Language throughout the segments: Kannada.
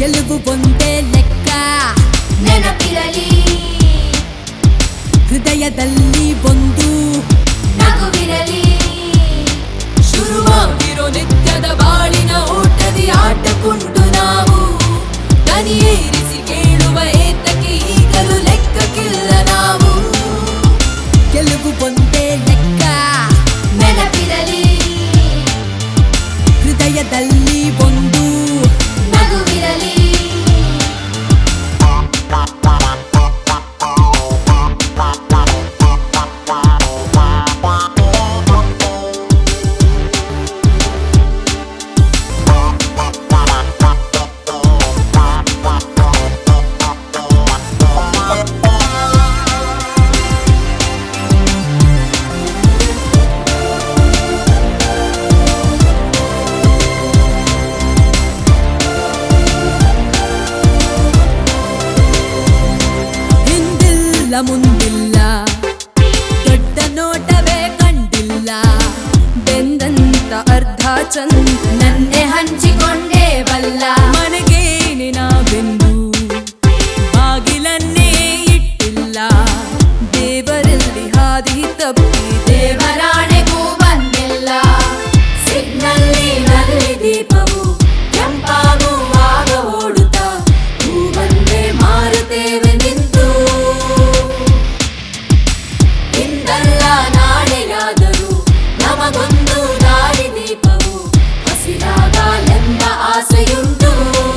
ಗೆಲುವು ಒಂದೇ ಲೆಕ್ಕ ನೆನಪಿರಲಿ ಹೃದಯದಲ್ಲಿ ಒಂದು ನಗುವಿರಲಿ ಶುರುವಾಗಿರೋ ನಿತ್ಯದ ಬಾಳಿನ ಓಟದಿ ಆಟಕೊಂಡು ನಾವು ದನಿಯೇರಿಸಿ ಕೇಳುವ ಏತಕ್ಕೆ ಈಗಲೂ ಲೆಕ್ಕಕ್ಕಿಲ್ಲ ನಾವು ಗೆಲುವು ಒಂದೇ ಲೆಕ್ಕ ನೆನಪಿರಲಿ ಹೃದಯದಲ್ಲಿ ಒಂದು ನಗುವಿರಲಿ ಮುಂದಿಲ್ಲ ದೊಡ್ಡ ನೋಟವೇ ಕಂಡಿಲ್ಲ ಬೆಂದಂತ ಅರ್ಧ ಚಂದ ನನ್ನೆ ಹಂಚಿಕೊಂಡೇ ಬಲ್ಲ ಮನೆಗೇನೆ ನಾವೆಂದು ಬಾಗಿಲನ್ನೇ ಇಟ್ಟಿಲ್ಲ ದೇವರಲ್ಲಿ ಹಾದಿ ತಪ್ಪಿ ದೇವರಾಣೆಗೂ ಬಂದಿಲ್ಲ ಸಿಗ್ನಲ್ಲಿನಲ್ಲಿ ದೀಪವು ಕೆಂಪಾಗುವಾಗ ಓಡುತ್ತಾ ಹೂವನ್ನೇ ಮಾರುತ್ತೇವೆ ನಿಂತು ಇಂದಲ್ಲ ನಾಳೆಯಾದರೂ ನಮಗೊಂದು ದಾರಿ ದೀಪವು ಹಸಿರಾಗಲೆಂಬ ಆಸೆಯುಂಟು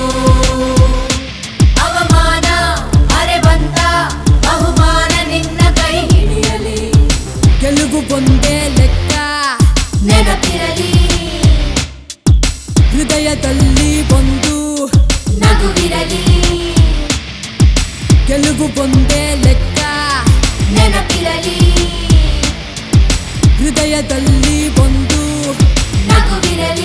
ಅವಮಾನ ಅರೆ ಬಂತ ಬಹುಮಾನ ನಿನ್ನ ಕೈ ಹಿಡಿಯಲಿ ಗೆಲುವು ಒಂದೇ ಲೆಕ್ಕ ನೆನಪಿರಲಿ ಹೃದಯದಲ್ಲಿ ಒಂದು ನಗುವಿರಲಿ ಗೆಲುವು ಒಂದೇ ಲೆಕ್ಕ ನೆನಪಿರಲಿ ಹೃದಯದಲ್ಲಿ ಒಂದು ನಗುವಿರಲಿ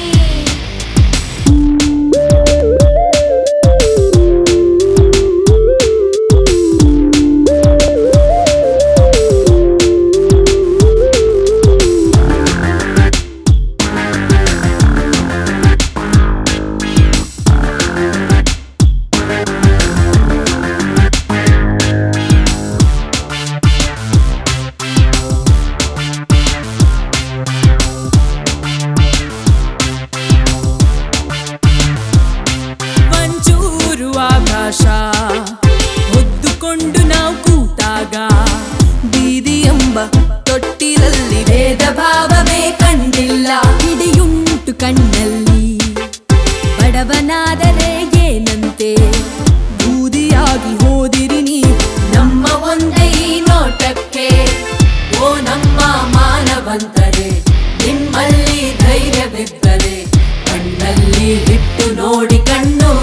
ಆಕಾಶ ಹೊದ್ದುಕೊಂಡು ನಾವು ಕೂತಾಗ ಬೀದಿ ಎಂಬ ತೊಟ್ಟಿಲಲ್ಲಿ ಭೇದ ಭಾವವೇ ಕಂಡಿಲ್ಲ ಹಿಡಿಯುಂಟು ಕಣ್ಣಲ್ಲಿ ಬಡವನಾದರೆ ಏನಂತೆ ಬೂದಿಯಾಗಿ ಹೋದಿರಿ ನೀವು ನಮ್ಮ ಒಂದೇ ಈ ನೋಟಕ್ಕೆ ಓ ನಮ್ಮ ಮಾನವಂತರೆ ನಿಮ್ಮಲ್ಲಿ ಧೈರ್ಯವಿದ್ದರೆ ಕಣ್ಣಲ್ಲಿ ಇಟ್ಟು ನೋಡಿ ಕಣ್ಣು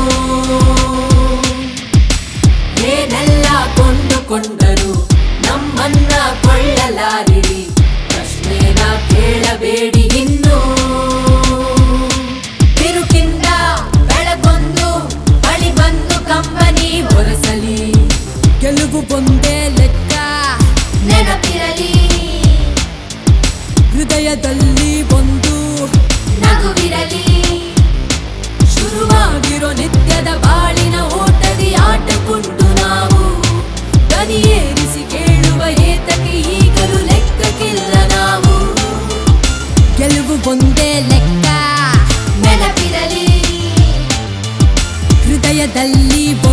ಏನೆಲ್ಲ ಕೊಂಡುಕೊಂಡರು ನಮ್ಮನ್ನ ಕೊಳ್ಳಲಾರಿರಿ ಪ್ರಶ್ನೆನ ಕೇಳಬೇಡಿ ಇನ್ನು ಬಿರುಕಿಂದ ಬೆಳಗೊಂದು ಬಳಿ ಬಂದು ಕಂಬನಿ ಹೊರಸಲಿ ಗೆಲುವು ಒಂದೇ ಲೆಕ್ಕ ನೆನಪಿರಲಿ ಹೃದಯದಲ್ಲಿ ಒಂದು ನಗುವಿರಲಿ ಶುರುವಾಗಿರೋ ನಿತ್ಯದ ಬಾಳಿನ ಓಟದಿ ಆಟಕೊಂಡು ನಾವು ದನಿಯೇರಿಸಿ ಕೇಳುವ ಏತಕ್ಕೆ ಈಗಲೂ ಲೆಕ್ಕಕ್ಕಿಲ್ಲ ನಾವು ಗೆಲುವು ಒಂದೇ ಲೆಕ್ಕ ನೆನಪಿರಲಿ ಹೃದಯದಲ್ಲಿ